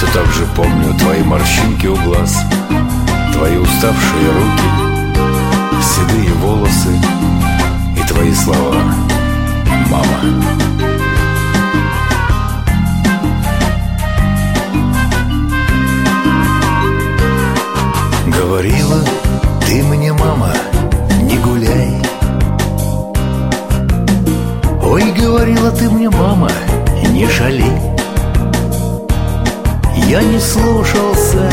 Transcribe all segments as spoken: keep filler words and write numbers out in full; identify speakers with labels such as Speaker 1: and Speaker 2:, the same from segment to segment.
Speaker 1: все так же помню твои морщинки у глаз, твои уставшие руки, седые волосы и твои слова, мама. Говорила ты мне, мама, не гуляй. Ой, говорила ты мне, мама, не шали. Я не слушался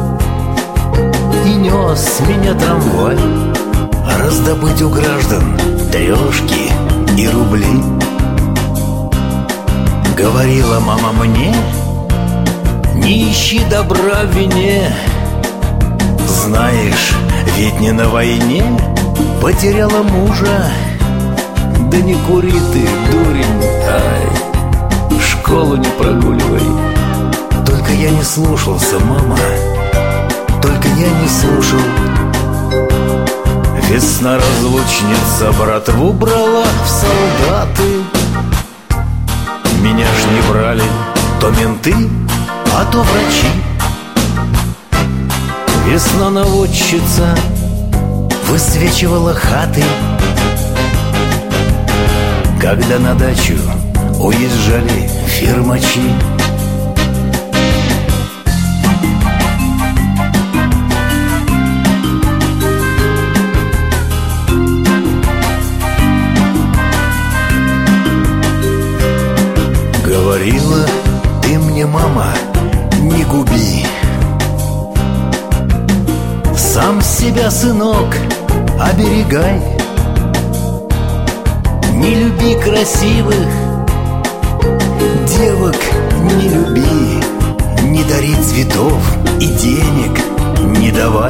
Speaker 1: и нес меня трамвай, раздобыть у граждан трешки и рубли. Говорила мама мне, не ищи добра в вине. Знаешь, ведь не на войне потеряла мужа. Да не кури ты, дурень, ай, школу не прогуливай. Только я не слушался, мама, только я не слушал. Весна разлучница братву брала в солдаты. Меня ж не брали то менты, а то врачи. Весна наводчица высвечивала хаты, когда на дачу уезжали фирмачи. Говорила ты мне, мама, не губи. Сам себя, сынок, оберегай. Не люби красивых девок, не люби. Не дари цветов и денег не давай.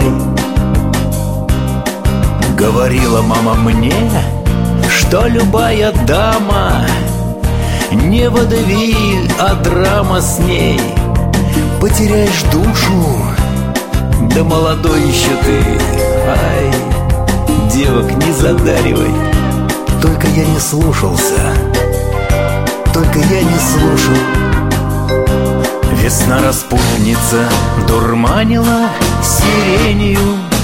Speaker 1: Говорила мама мне, что любая дама не водевиль, а драма с ней. Потеряешь душу, да молодой еще ты, ай, девок не задаривай. Только я не слушался, только я не слушал. Весна распутница дурманила сиренью,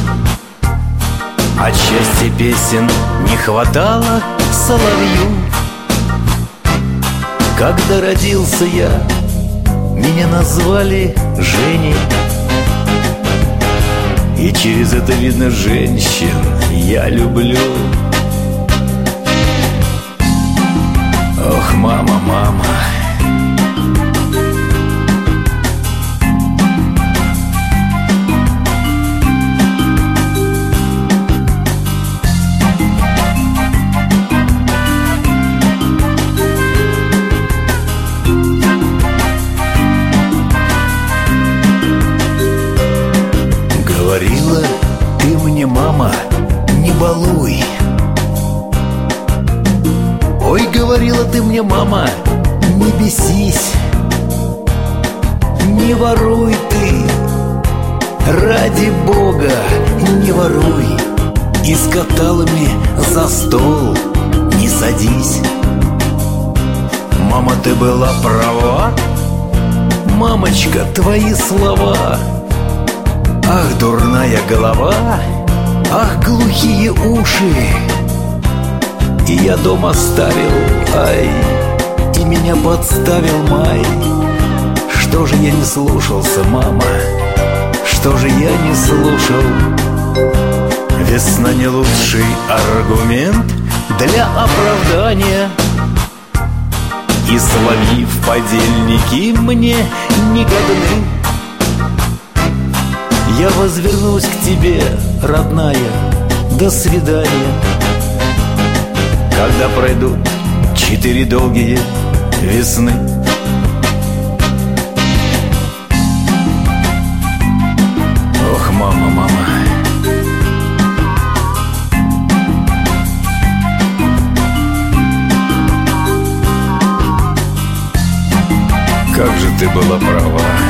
Speaker 1: от счастья песен не хватало соловью. Когда родился я, меня назвали Женей. И через это видно, женщин я люблю. Ох, мама, мама. Говорила ты мне, мама, не балуй. Ой, говорила ты мне, мама, не бесись. Не воруй ты, ради Бога, не воруй. И с каталами за стол не садись. Мама, ты была права, мамочка, твои слова. Ах, дурная голова, ах, глухие уши. И я дом оставил, ай, и меня подставил май. Что же я не слушался, мама? Что же я не слушал? Весна не лучший аргумент для оправдания. И соловьи в подельники мне не годны. Я возвернусь к тебе, родная, до свидания. Когда пройдут четыре долгие весны. Ох, мама, мама. Как же ты была права.